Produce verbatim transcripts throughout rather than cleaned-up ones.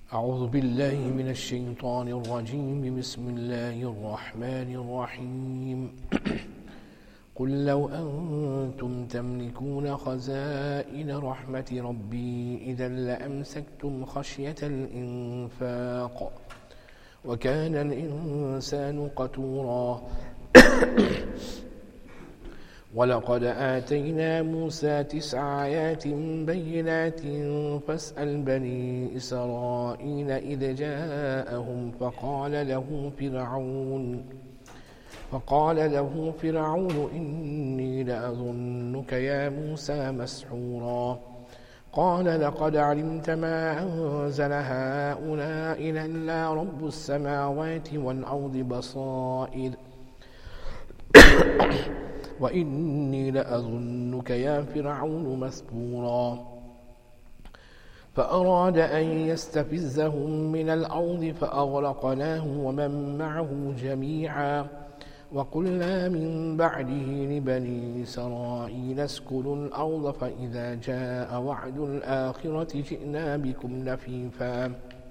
أعوذ بالله من الشيطان الرجيم بسم الله الرحمن الرحيم قل لو أنتم تملكون خزائن رحمة ربي إذا لأمسكتم خشية الإنفاق وكان الإنسان قتورا ولقد آتينا موسى تسع آيات بينات فاسأل بني إسرائيل إذ جاءهم فقال له فرعون فقال له فرعون إني لأظنك يا موسى مسحورا قال لقد علمت ما أنزل هؤلاء إلا رب السماوات والأرض بصائر وإني لأظنك يا فرعون مثبورا فأراد أن يستفزهم من الأرض فأغرقناه ومن معه جميعا وقلنا من بعده لبني إسرائيل اسكنوا الأرض فإذا جاء وعد الآخرة جئنا بكم لفيفا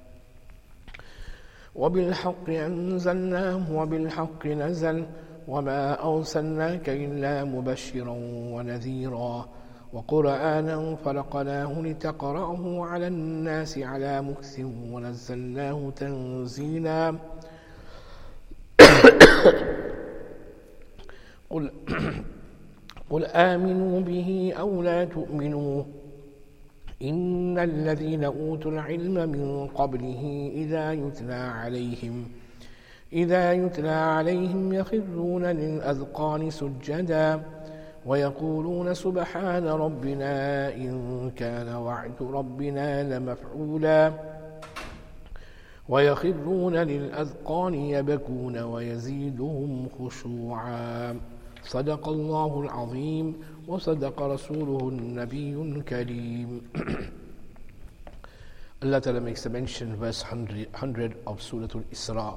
وبالحق أنزلناه وبالحق نزل وما أرسلناك إلا مبشرا ونذيرا وقرآنا فرقناه لتقرأه على الناس على مكث ونزلناه تنزيلا قل, قل آمنوا به أو لا تؤمنوا إن الذين أوتوا العلم من قبله إذا يتلى عليهم إذا يتلى عليهم يخرون للأذقان سجدا ويقولون سبحان ربنا إن كان وعد ربنا لمفعولا ويخرون للأذقان يبكون ويزيدهم خشوعا صدق الله العظيم وصدق رسوله النبي الكريم. Allah Ta'ala makes a mention, verse one hundred of Surah Al-Isra.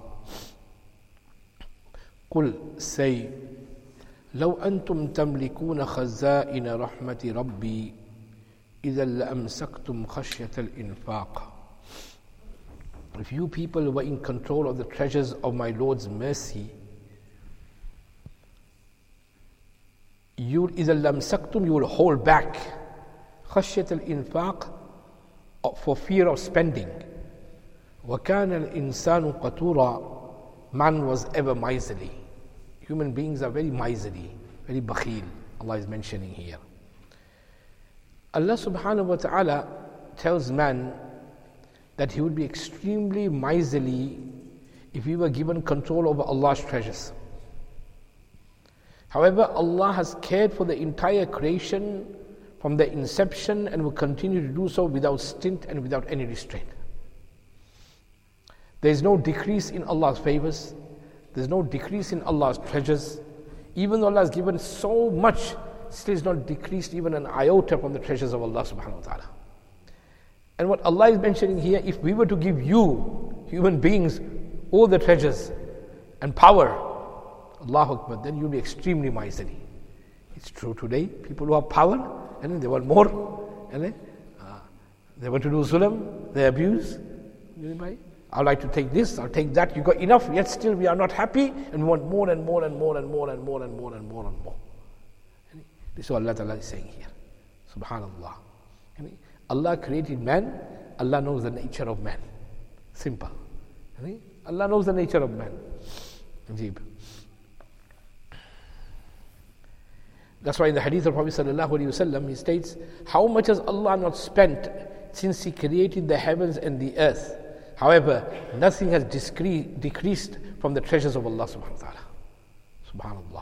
قل say لو أنتم تملكون خزائن رحمة ربي إذا لأمسكتم خشية الإنفاق. If you people were in control of the treasures of my Lord's mercy, you إذا لأمسكتم, you will hold back خشية الإنفاق, for fear of spending. وكان الإنسان قتورا, man was ever miserly. Human beings are very miserly, very bakhil, Allah is mentioning here. Allah subhanahu wa ta'ala tells man that he would be extremely miserly if he were given control over Allah's treasures. However, Allah has cared for the entire creation from the inception and will continue to do so without stint and without any restraint. There is no decrease in Allah's favors. There is no decrease in Allah's treasures. Even though Allah has given so much, still is not decreased even an iota from the treasures of Allah subhanahu wa ta'ala. And what Allah is mentioning here, if we were to give you, human beings, all the treasures and power, Allahu Akbar, then you'll be extremely miserly. It's true today, people who have power, and then they want more, and then uh, they want to do zulm, they abuse. Anybody? I'd like to take this, I'll take that. You got enough, yet still we are not happy, and we want more and more and more and more and more and more and more and more. And this is what Allah Ta'ala is saying here. Subhanallah. And Allah created man, Allah knows the nature of man. Simple. And Allah knows the nature of man. Ajib. That's why in the hadith of Prophet sallallahu alaihi wasallam, he states, how much has Allah not spent since He created the heavens and the earth? However, nothing has discre- decreased from the treasures of Allah subhanahu wa ta'ala. Subhanallah.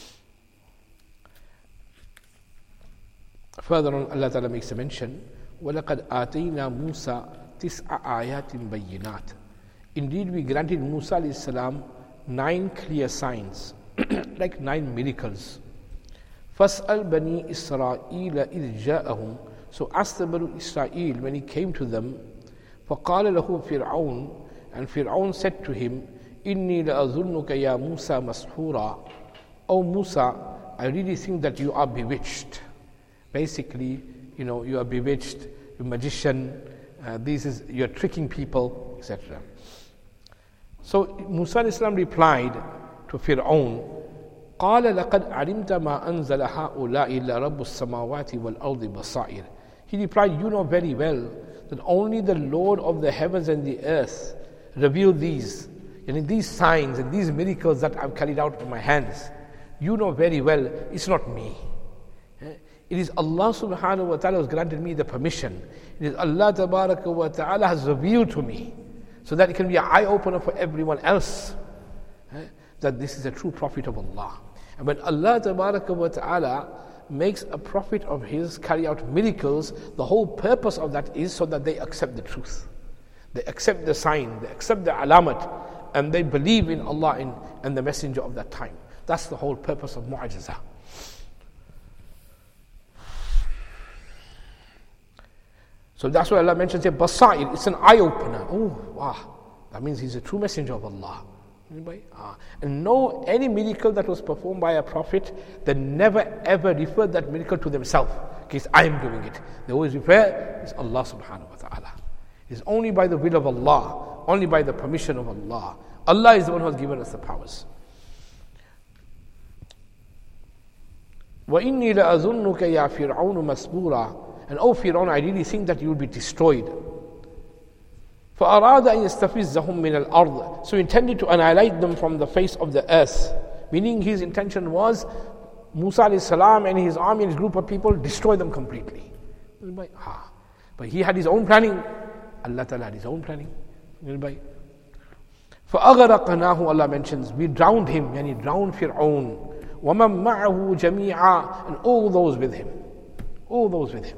Further on, Allah Ta'ala makes a mention, وَلَقَدْ آتَيْنَا مُوسَى تِسْعَ آيَاتٍ بَيِّنَاتٍ. Indeed, we granted Musa alayhi salam nine clear signs, like nine miracles. فَاسْأَلْ بَنِي إِسْرَائِيلَ إِذْ جَاءَهُمْ. So ask the Banu Israel when he came to them, فَقَالَ لَهُ فِرْعَوْنَ, and Fir'aun said to him, إِنِّي لَأَظُنُّكَ يَا مُوسَى مَسْحُورًا. O Musa, I really think that you are bewitched. Basically, you know, you are bewitched, you're a magician, uh, this is, you're tricking people, et cetera. So Musa alayhi salam replied to Fir'aun, قال لقد علمت ما أنزل هؤلاء إلا رب السماوات والأرض بصائر. He replied, you know very well that only the Lord of the heavens and the earth revealed these, and these signs and these miracles that I've carried out with my hands. You know very well it's not me. It is Allah subhanahu wa ta'ala who has granted me the permission. It is Allah tabaraka wa ta'ala has revealed to me, so that it can be an eye-opener for everyone else, that this is a true prophet of Allah. And when Allah tabaraka wa ta'ala makes a prophet of his carry out miracles, the whole purpose of that is so that they accept the truth. They accept the sign, they accept the alamat, and they believe in Allah in, and the messenger of that time. That's the whole purpose of mu'ajizah. So that's why Allah mentions here, basair, it's an eye-opener. Oh, wow, that means he's a true messenger of Allah. Anybody? Ah. And no, any miracle that was performed by a prophet, they never ever referred that miracle to themselves. Because I am doing it. They always refer, it's Allah subhanahu wa ta'ala. It's only by the will of Allah, only by the permission of Allah. Allah is the one who has given us the powers. وَإِنِّي لَأَظُنُّكَ يَا فِرْعَوْنُ مَسْبُورًا. And oh Fir'aun, I really think that you will be destroyed. فَأَرَادَ أَن يَسْتَفِزَّهُم مِّنَ الْأَرْضِ. So he intended to annihilate them from the face of the earth. Meaning his intention was, Musa alayhi salam and his army and his group of people, destroy them completely. But he had his own planning. Allah Ta'ala had his own planning. فَأَغْرَقْنَاهُ, Allah mentions, we drowned him, yani drowned Fir'aun. وَمَن مَّعَهُ جَمِيعًا, and all those with him. All those with him.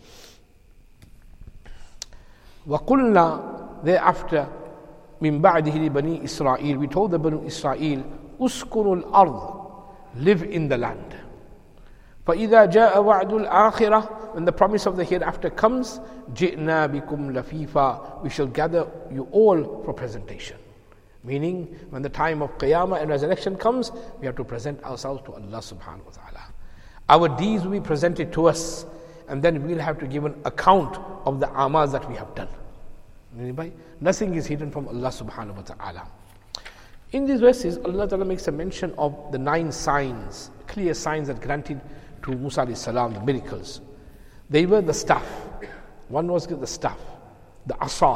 وَقُلْنَا, thereafter, مِن بَعْدِهِ لِبَنِي إِسْرَائِيل, we told the Banu Israel, أُسْكُنُوا الْأَرْضِ, live in the land. فَإِذَا جَاءَ وَعْدُ الْآخِرَةِ, when the promise of the hereafter comes, جِئْنَا بِكُمْ لَفِيفًا, we shall gather you all for presentation. Meaning, when the time of Qiyamah and resurrection comes, we have to present ourselves to Allah subhanahu wa ta'ala. Our deeds will be presented to us, and then we'll have to give an account of the amals that we have done. Nothing is hidden from Allah subhanahu wa ta'ala. In these verses, Allah Ta'ala makes a mention of the nine signs, clear signs that granted to Musa alayhi salam, the miracles. They were the staff. One was the staff, the asa.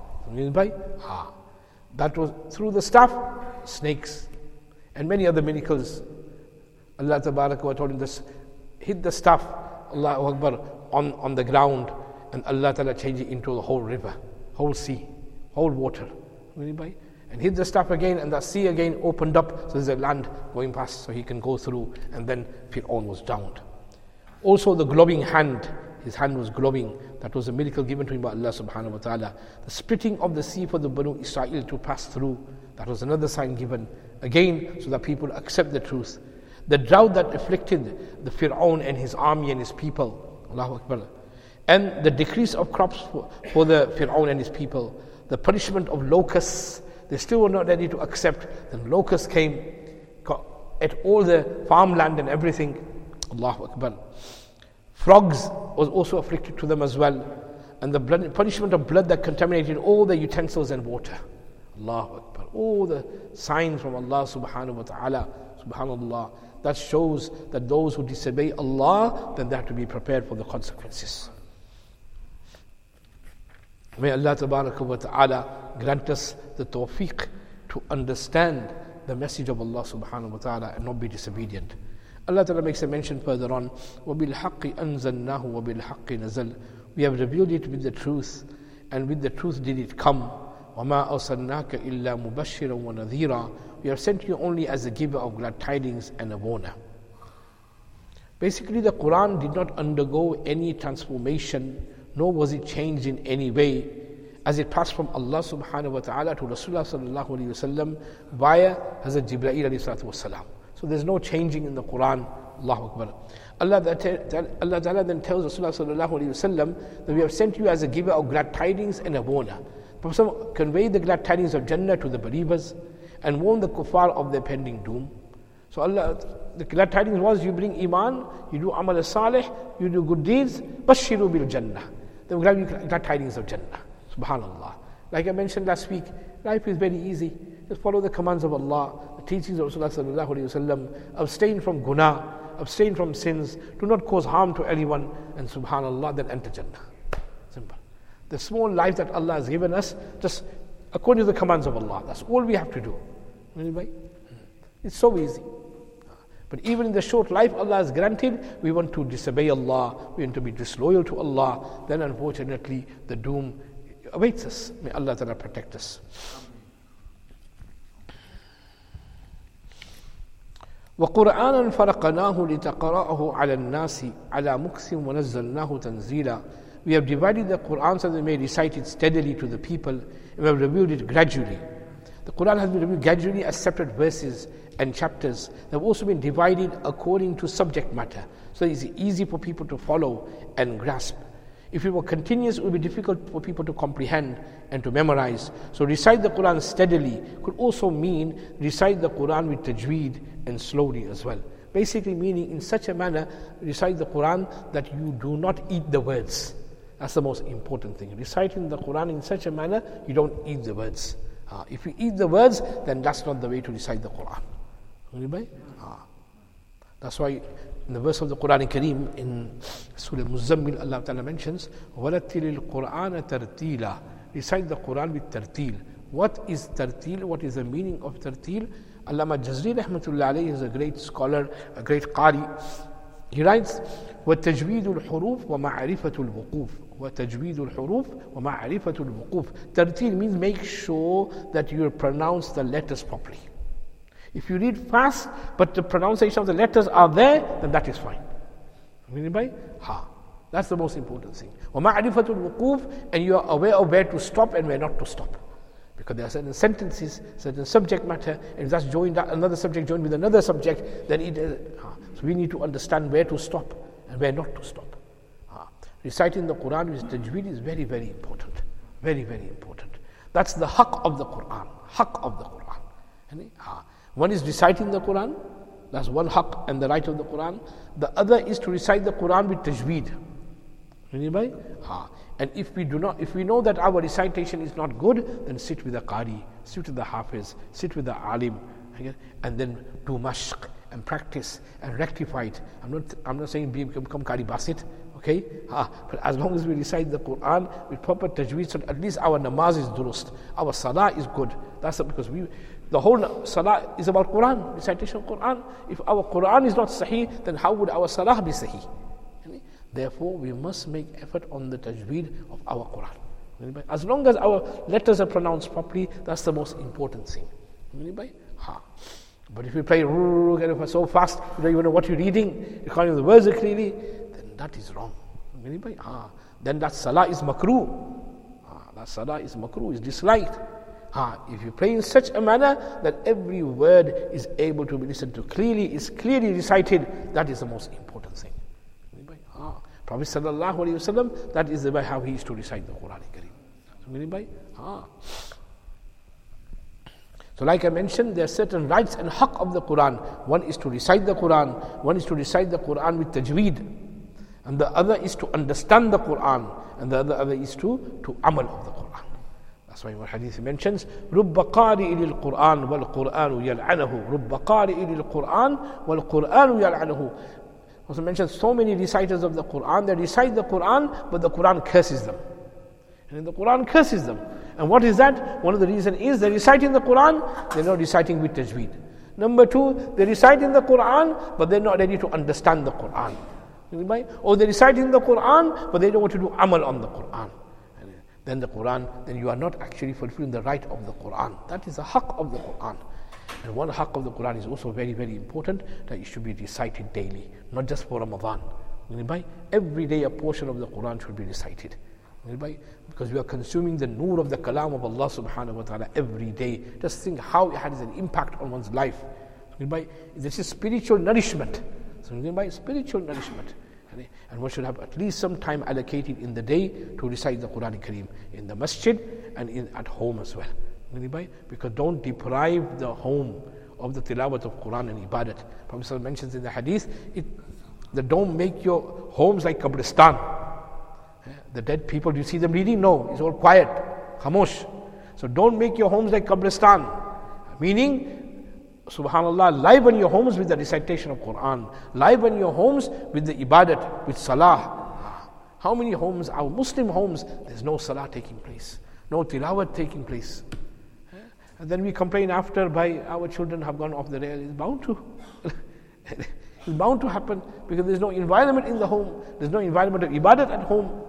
That was through the staff, snakes, and many other miracles. Allah Tabaraka wa told him this, hit the staff, Allahu Akbar, on, on the ground, and Allah Ta'ala changed it into the whole river, whole sea, whole water. And hit the staff again, and the sea again opened up, so there's a land going past, so he can go through, and then Fir'aun was drowned. Also the glowing hand, his hand was glowing, that was a miracle given to him by Allah subhanahu wa ta'ala. The splitting of the sea for the Banu Israel to pass through, that was another sign given, again, so that people accept the truth. The drought that afflicted the Fir'aun and his army and his people, Allahu Akbar, and the decrease of crops for, for the Fir'aun and his people, the punishment of locusts. They still were not ready to accept. Then locusts came, got, ate all the farmland and everything. Allahu Akbar. Frogs was also afflicted to them as well. And the blood, punishment of blood that contaminated all the utensils and water. Allahu Akbar. All the signs from Allah subhanahu wa ta'ala, subhanallah, that shows that those who disobey Allah, then they have to be prepared for the consequences. May Allah tabaraka wa ta'ala grant us the tawfiq to understand the message of Allah subhanahu wa ta'ala and not be disobedient. Allah Ta'ala makes a mention further on, وَبِالْحَقِّ أَنزَلْنَاهُ وَبِالْحَقِّ نَزَلْ. We have revealed it with the truth, and with the truth did it come. وَمَا أَرْسَلْنَاكَ إِلَّا مُبَشِّرًا وَنَذِيرًا. We have sent you only as a giver of glad tidings and a warner. Basically, the Quran did not undergo any transformation, nor was it changed in any way, as it passed from Allah subhanahu wa ta'ala to Rasulullah sallallahu alayhi wa sallam via Hazrat Jibreel alayhi salatu wa salam. So there's no changing in the Quran. Allahu Akbar. Allah, Allah Ta'ala then tells Rasulullah sallallahu alayhi wa sallam that we have sent you as a giver of glad tidings and a warner. Prophet convey the glad tidings of Jannah to the believers and warn the kuffar of their pending doom. So Allah, the glad tidings was, you bring iman, you do amal salih, you do good deeds, bashiru bil Jannah. They will give you glad tidings of Jannah. Subhanallah. Like I mentioned last week, life is very easy. Just follow the commands of Allah, the teachings of Rasulullah sallallahu alaihi wasallam, abstain from guna, abstain from sins, do not cause harm to anyone, and subhanallah, then enter Jannah. Simple. The small life that Allah has given us, just according to the commands of Allah, that's all we have to do. It's so easy. But even in the short life Allah has granted, we want to disobey Allah, we want to be disloyal to Allah, then unfortunately the doom awaits us. May Allah Ta'ala protect us. وَقُرْآنًا فَرَقَنَاهُ لِتَقْرَأَهُ عَلَى النَّاسِ عَلَى مُكْثٍ وَنَزَّلْنَاهُ تَنزِيلًا. We have divided the Qur'an so that they may recite it steadily to the people, and we have revealed it gradually. The Qur'an has been revealed gradually as separate verses and chapters. They have also been divided according to subject matter, so it's easy for people to follow and grasp. If it were continuous, it would be difficult for people to comprehend and to memorize. So recite the Qur'an steadily could also mean recite the Qur'an with tajweed and slowly as well. Basically meaning in such a manner, recite the Qur'an that you do not eat the words. That's the most important thing. Reciting the Qur'an in such a manner, you don't eat the words. Uh, if you eat the words, then that's not the way to recite the Qur'an. Uh, that's why in the verse of the Quran Kareem in Surah Muzammil, Allah Ta'ala mentions, وَرَتِّلِ الْقُرْآنَ تَرْتِيلًا. Recite the Quran with tartil. What is tartil? What is the meaning of tartil? Allama Jazri Rahmatullah alayhi is a great scholar, a great qari. He writes, وَتَجْوِيدُ الْحُرُوفِ وَمَعْرِفَةُ الْوُقُوفِ وَتَجْوِيدُ الْحُرُوفِ وَمَعْرِفَةُ الْوُقُوفِ. Tartil means make sure that you pronounce the letters properly. If you read fast, but the pronunciation of the letters are there, then that is fine. Ha. That's the most important thing. وَمَعْرِفَةُ الْوُقُوفِ. And you are aware of where to stop and where not to stop. Because there are certain sentences, certain subject matter, and if that's joined, another subject joined with another subject, then it is. Ha. So we need to understand where to stop and where not to stop. Ha. Reciting the Quran with tajweed is very, very important. Very, very important. That's the haqq of the Quran. Haqq of the Quran. Ha. One is reciting the Quran, that's one haqq and the right of the Quran. The other is to recite the Quran with tajweed. Anybody? Ha. And if we do not, if we know that our recitation is not good, then sit with the qari, sit with the hafiz, sit with the alim, and then do mashq and practice and rectify it. I'm not, I'm not saying become, become qari basit, okay? Ha. But as long as we recite the Quran with proper tajweed, so at least our namaz is durust, our salah is good. That's because we. The whole salah is about Quran, recitation of Quran. If our Quran is not sahih, then how would our salah be sahih? Therefore, we must make effort on the tajweed of our Quran. As long as our letters are pronounced properly, that's the most important thing. But if you play so fast, you don't even know what you're reading, you can't even the words clearly, then that is wrong. Then that salah is makruh. That salah is makruh, is disliked. Ah, if you pray in such a manner that every word is able to be listened to clearly, is clearly recited, that is the most important thing. Ah, Prophet sallallahu alaihi wasallam, that is the way how he used to recite the Quran Kareem. Ah. So like I mentioned, there are certain rights and haqq of the Quran. One is to recite the Quran, one is to recite the Quran with tajweed, and the other is to understand the Quran, and the other, other is to, to amal of the Quran. That's why what hadith mentions, رُبَّ قَارِئِ لِلْقُرْآنِ وَالْقُرْآنُ يَلْعَنَهُ رُبَّ قَارِئِ لِلْقُرْآنِ وَالْقُرْآنُ يَلْعَنَهُ. Also mentions so many reciters of the Quran, they recite the Quran, but the Quran curses them. And the Quran curses them. And what is that? One of the reasons is they're reciting the Quran, they're not reciting with tajweed. Number two, they're reciting the Quran, but they're not ready to understand the Quran. Or they're reciting the Quran, but they don't want to do amal on the Quran. Then the Quran, then you are not actually fulfilling the right of the Quran. That is the haqq of the Quran. And one haqq of the Quran is also very, very important, that it should be recited daily, not just for Ramadan. Every day a portion of the Quran should be recited. Because we are consuming the nur of the kalam of Allah subhanahu wa ta'ala every day. Just think how it has an impact on one's life. This is spiritual nourishment. Spiritual nourishment. And one should have at least some time allocated in the day to recite the Quran Kareem in the masjid and in, at home as well. Because don't deprive the home of the tilawat of Quran and ibadat. Prophet mentions in the hadith, it, that don't make your homes like Qabristan. The dead people, do you see them reading? No, it's all quiet, khamosh. So don't make your homes like Qabristan. Meaning, subhanallah, liven your homes with the recitation of Quran. Liven your homes with the ibadat, with salah. How many homes, our Muslim homes, there's no salah taking place, no tilawat taking place. And then we complain after by our children have gone off the rail. It's bound to. It's bound to happen because there's no environment in the home. There's no environment of ibadat at home.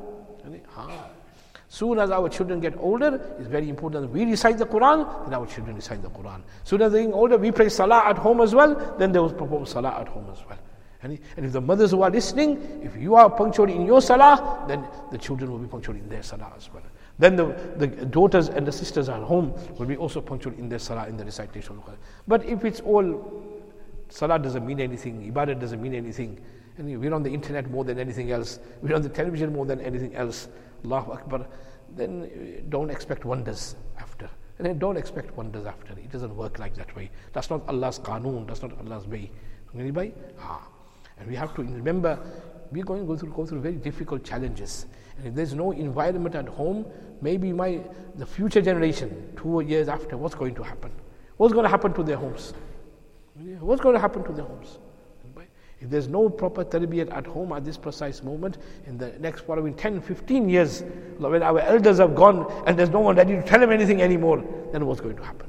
Soon as our children get older, it's very important that we recite the Quran, then our children recite the Quran. Soon as they get older, we pray salah at home as well, then they will perform salah at home as well. And if the mothers who are listening, if you are punctual in your salah, then the children will be punctual in their salah as well. Then the, the daughters and the sisters at home will be also punctual in their salah, in the recitation of Quran. But if it's all, salah doesn't mean anything, ibadat doesn't mean anything, and we're on the internet more than anything else, we're on the television more than anything else, Allahu Akbar, then don't expect wonders after. And then don't expect wonders after. It doesn't work like that way. That's not Allah's qanoon, that's not Allah's way. Anybody? Ah. And we have to remember, we're going to go through, go through very difficult challenges. And if there's no environment at home, maybe my the future generation, two years after, what's going to happen? What's going to happen to their homes? What's going to happen to their homes? If there's no proper tarbiyat at home at this precise moment, in the next following ten, fifteen years, when our elders have gone and there's no one ready to tell them anything anymore, then what's going to happen?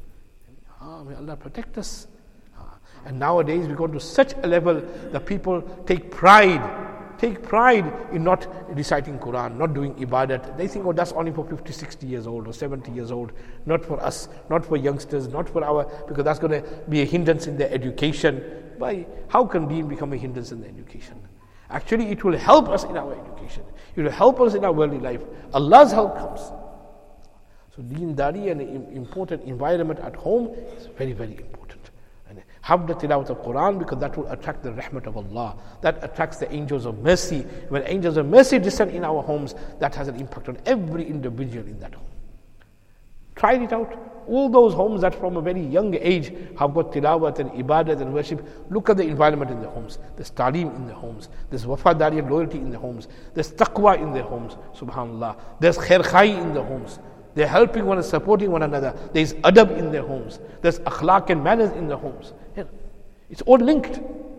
Ah, may Allah protect us. Ah. And nowadays we go to such a level that people take pride, take pride in not reciting Quran, not doing ibadat. They think, oh, that's only for fifty, sixty years old or seventy years old, not for us, not for youngsters, not for our, because that's going to be a hindrance in their education. Why? How can deen become a hindrance in the education? Actually, it will help us in our education. It will help us in our worldly life. Allah's help comes. So deendari and an important environment at home is very, very important. And have the tilawat of Quran, because that will attract the rahmat of Allah. That attracts the angels of mercy. When angels of mercy descend in our homes, that has an impact on every individual in that home. Try it out. All those homes that from a very young age have got tilawat and ibadat and worship, look at the environment in the homes. There's talim in the homes. There's wafadari and loyalty in the homes. There's taqwa in their homes, subhanallah. There's khair khai in the homes. They're helping one and supporting one another. There's adab in their homes. There's akhlaq and manners in the homes. Yeah. It's all linked.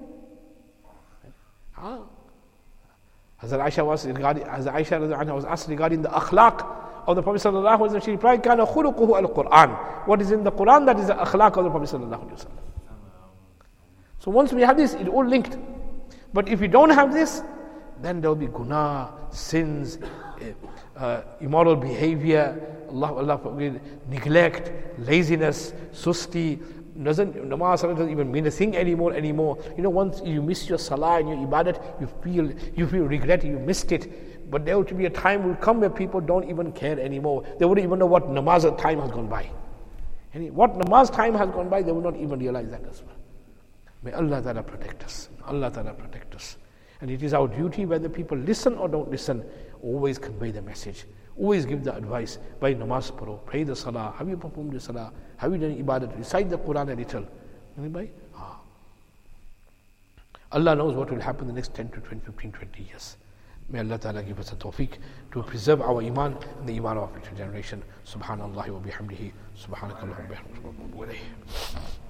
Ah. Hazrat Aisha was regarding, Hazrat Aisha was asked regarding the akhlaq of the Prophet sallallahu alaihi wasallam. She replied, "Kana khuluquhu al-Quran." What is in the Quran, that is the akhlaq of the Prophet sallallahu alaihi wasallam. So once we have this, it all linked. But if we don't have this, then there will be guna, sins, uh, immoral behavior, Allah, Allah, neglect, laziness, susti. Doesn't namaz doesn't even mean a thing anymore anymore. You know, once you miss your salah and your ibadat, you feel you feel regret, you missed it. But there will be a time will come where people don't even care anymore. They wouldn't even know what namaz time has gone by. And what namaz time has gone by, they will not even realize that as well. May Allah Ta'ala protect us. Allah Ta'ala protect us. And it is our duty, whether people listen or don't listen, always convey the message. Always give the advice. By namaz paro, pray the salah. Have you performed the salah? Have you done ibadat? Recite the Quran a little. Anybody? Ah. Allah knows what will happen in the next ten to twenty, fifteen, twenty years. May Allah Ta'ala give us a tawfiq to preserve our iman and the iman of our future generation. Subhanallah wa bihamdihi. Subhanakallahumma wa bihamdihi.